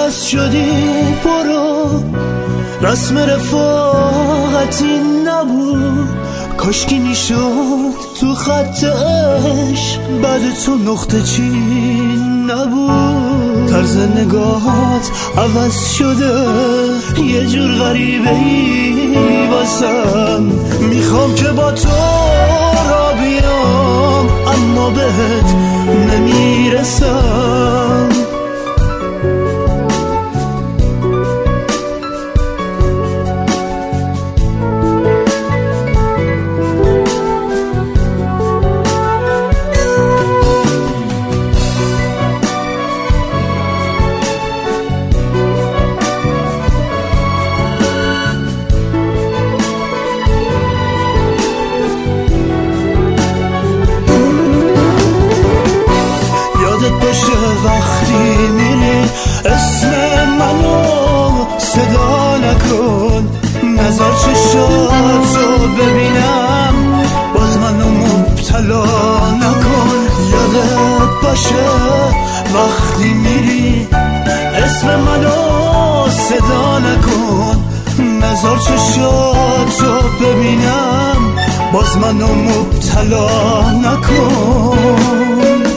عوض شدی برو، رسم رفاقتی نبود. کاشکی میشد تو خط عشق بعد تو نقطه چین نبود. طرز نگاهات عوض شده یه جور غریبه ای واسم. میخوام که با تو را بیام اما بهت نمیرسم. وقتی میری اسم منو صدا نکن، نظر چشاتو ببینم باز منو مبتلا نکن. یادت باشه وقتی میری اسم منو صدا نکن، نظر چشاتو ببینم باز منو مبتلا نکن.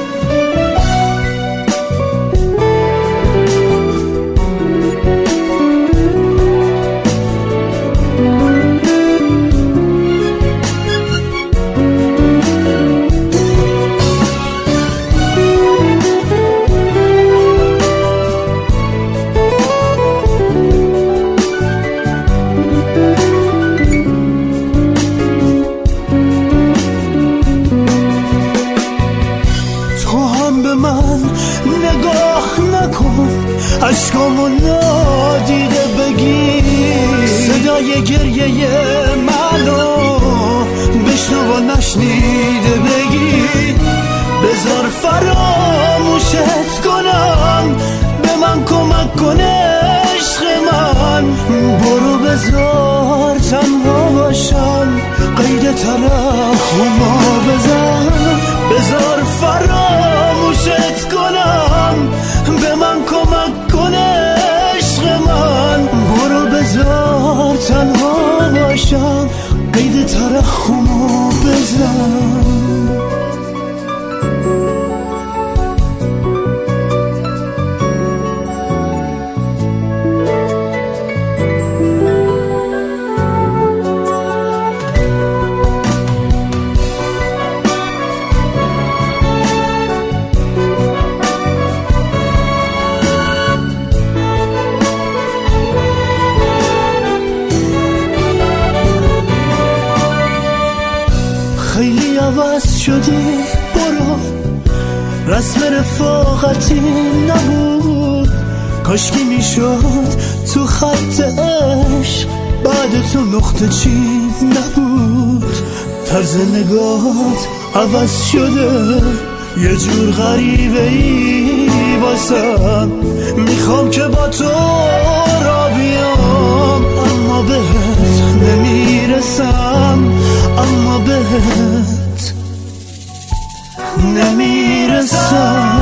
نگاه نکن، عشقامو نادیده بگیر. صدای گریه منو بشنو و نشنیده بگیر. بذار فراموشت کنم، به من کمک کن عشق من. برو بذار تنها باشم، قید ترحم‌ها بزن. بذار فراموشت کنم، به من کمک کن عشق من. برو بذار تنها باشم، قید ترحم‌ها بزن. خیلی عوض شدی برو، رسم رفاقتی نبود. کاشکی میشد تو خط عشق بعد تو نقطه چین نبود. طرز نگاهات عوض شده یه جور غریبه ای واسم. میخوام که با تو را بیام اما بهت نمیرسم، اما بهت نمیرسم.